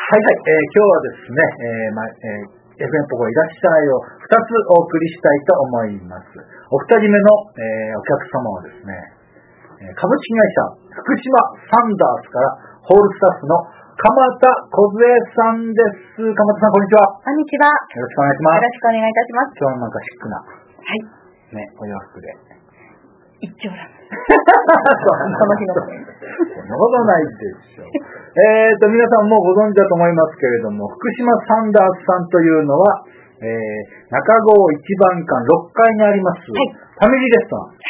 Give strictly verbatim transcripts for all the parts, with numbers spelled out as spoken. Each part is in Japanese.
はいはい、えー、今日はですね、えーまえー、エフエム ポコいらっしゃいをふたつお送りしたいと思います。お二人目の、えー、お客様はですね、株式会社福島サンダースからホールスタッフの鎌田梢さんです。鎌田さん、こんにちは。 こんにちは。 よろしくお願いします。 よろしくお願いいたします。 今日はなんかシックな、 はいね、お洋服で。 一丁羅。 その日の。 そんなことないでしょう。えーと、皆さんもうご存知だと思いますけれども、福島サンダースさんというのは、えー、中郷一番館ろっかいにあります、はい、ファミリーレストラン。はい。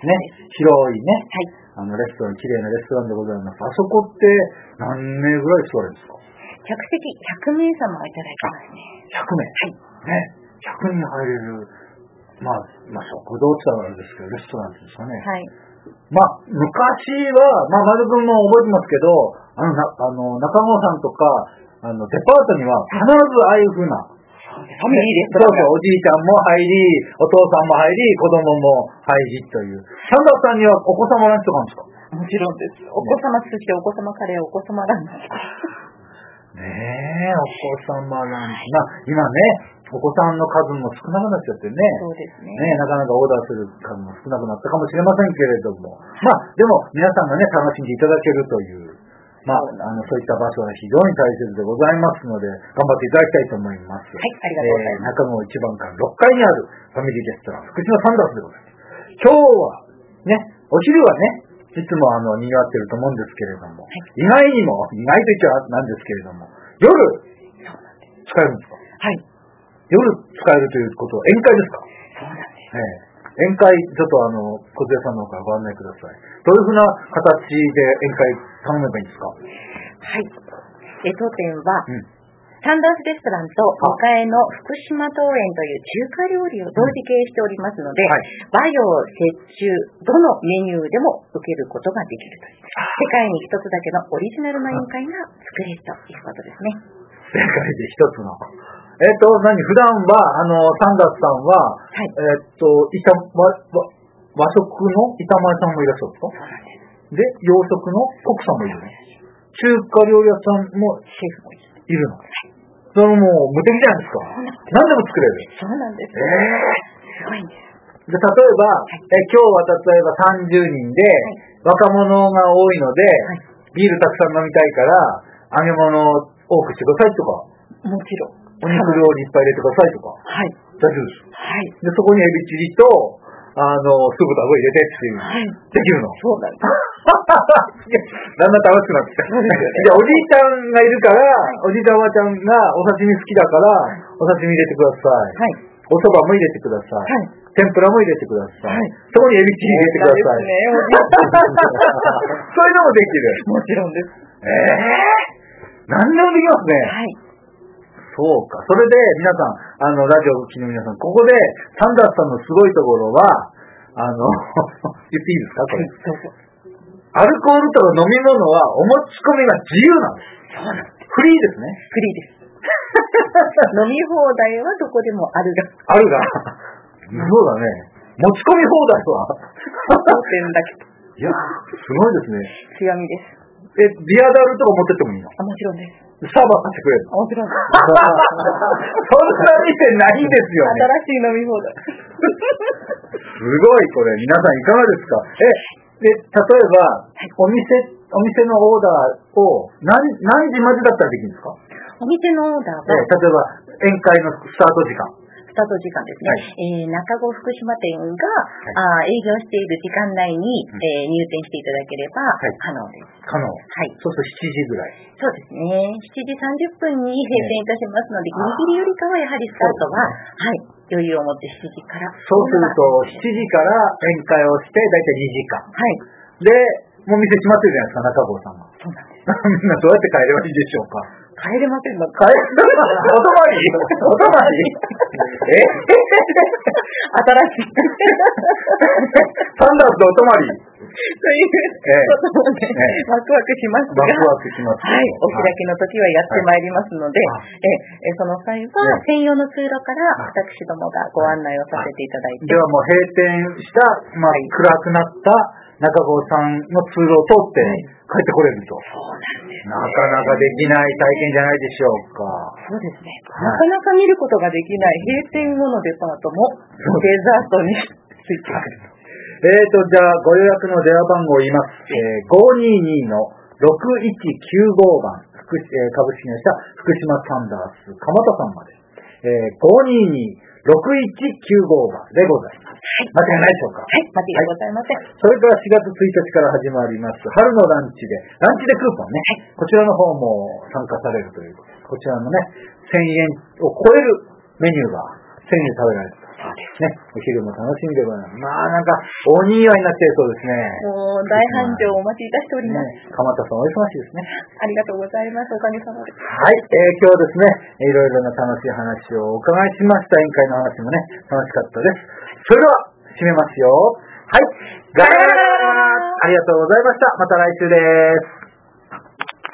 ね、広いね。はい。あの、レストラン、綺麗なレストランでございます。あそこって何名ぐらい座るんですか？ 客席ひゃくめい様いただいてますね。 ひゃくめい。はい。ね。ひゃくにん入れる、まあ、まあ、食堂って言ったらあれですけど、レストランですかね。はい。まあ、昔は、まあ、丸くんも覚えてますけど、あの、なあの中郷さんとか、あの、デパートには必ずああいう風な、 ファミリーレストラン。 そうそう、おじいちゃんも入り、お父さんも入り、子供も入りという。サンダーさんにはお子様ランチとかあるんですか？ もちろんです。お子様寿司、お子様カレー、お子様ランチ。 ねえ、お子様ランチ。まあ、今ね、お子さんの数も少なくなっちゃってね。 そうですね。 ね、なかなかオーダーする数も少なくなったかもしれませんけれども。まあ、でも皆さんがね、楽しんでいただけるという、まあ、あの、そういった場所は非常に大切でございますので、頑張っていただきたいと思います。 はい、ありがとうございます。 えー、中郷一番館ろっかいにあるファミリーレストラン、福島サンダースでございます。今日は、ね、お昼はね、いつもあの、賑わってると思うんですけれども、はい、意外にも、意外と言っちゃなんですけれども、夜、使えるんですか？ はい。 夜使えるということは宴会ですか？ そうなんです。 ええ、宴会、ちょっとあの、小杉さんの方からご案内ください。どういうふうな形で宴会頼めばいいんですか？ はい。え、当店は、うん、サンダースレストランと向かいの福島桃園という中華料理を同時経営しておりますので、うん、はい、和洋折衷、どのメニューでも受けることができるという、世界に一つだけのオリジナルの宴会が作れるということですね。 世界で一つの。えっ、ー、と、何、普段は、あの、サンダースさんは、はい、えっ、ー、と、いた、和、和食の板前さんもいらっしゃるんですか？ そうなんです。 で、洋食のコックさんもいるの？中華料理屋さんも、 シェフもいる。いるの？はい。それもう、無敵じゃないですか。何でも作れる。 そうなんです。 えー、 すごいんです。 で、例えば、はい、え今日は例えばさんじゅうにんで、はい、若者が多いので、はい、ビールたくさん飲みたいから、揚げ物を多くしてくださいとか。 もちろん。 お肉料理いっぱい入れてくださいとか。 はい。 大丈夫です。 はい。 で、そこにエビチリと、あの、酢豚を入れてっていう。はい。できるの？ そうなんです。 だんだん楽しくなってきた。じゃあ、おじいちゃんがいるから、はい、おじいちゃんおばあちゃんがお刺身好きだから、お刺身入れてください。はい。お蕎麦も入れてください。はい。天ぷらも入れてください。はい。そこにエビチリ入れてください。 ね、おじいちゃん。 そういうのもできる。 もちろんです。 ええー、何でもできますね。はい。そうか。それで、皆さん、あの、ラジオを聴きの皆さん、ここで、サンダースさんのすごいところは、あの、言っていいですかこれ。アルコールとか飲み物は、お持ち込みが自由なんです。 そうなんです。 フリーですね。 フリーです。飲み放題はどこでもあるが。 あるが。そうだね。持ち込み放題は。 当店だけ。 いや、すごいですね。 強みです。 え、ビアダルとか持ってってもいいの？ あ、もちろんです。 サーバー買ってくれるの？ もちろんです。 そんな店ないですよね。 新しい飲み放題。 すごい、これ。皆さんいかがですか？え、で、例えば、はい、お店、お店のオーダーを何、何時までだったらできるんですか？ お店のオーダーは、 え例えば、宴会のスタート時間。 スタート時間ですね。はい、えー、中郷福島店が、はい、あ営業している時間内に、うん、えー、入店していただければ可能です。 可能。はい。そうするとしちじぐらい。 そうですね。しちじさんじゅっぷんに閉店いたしますので、ギリギリよりかはやはりスタートは、はい、余裕を持ってしちじから。 そうすると、しちじから宴会をして、だいたいにじかん。はい。で、もう店閉まってるじゃないですか、中郷さんは。 そうなんです。 みんなどうやって帰ればいいでしょうか。 帰れませんの。 帰れ、お泊まりお泊まりえ新しい。 サンダースのお泊まりということもね、ええ、ワクワクしますが、 ワクワクします。 はい、お開きの時はやってまいりますので、はい、ええその際は専用の通路から私どもがご案内をさせていただいて。 ではもう閉店した、まあ、はい、暗くなった中郷さんの通路を通って帰ってこれると。 そうなんです、ね。 なかなかできない体験じゃないでしょうか。 そうですね。なかなか見ることができない閉店後のデパートもデザートについてくる。 えーと、じゃあ、ご予約の電話番号を言います。えー、ごーにーにーのろくいちきゅうごばん、福えー、株式会社福島サンダース鎌田さんまで。えー、ごーにーにーろくいちきゅうごばんでございます。はい。間違いないでしょうか。 はい、間違いございません。 それからしがつついたちから始まります、春のランチで、ランチでクーポンね。はい、こちらの方も参加されるということで、こちらのね、せんえんを超えるメニューがせんえんで食べられる。そうですね。お昼も楽しみでございます。まあなんか、大にぎわいになっちゃいそうですね。 もう大繁盛お待ちいたしております。 ね、鎌田さんお忙しいですね。 ありがとうございます。おかげさまで。 はい、えー、今日はですね、いろいろな楽しい話をお伺いしました。宴会の話もね、楽しかったです。それでは、締めますよ。はい。ガラガラガラガラありがとうございました。また来週です。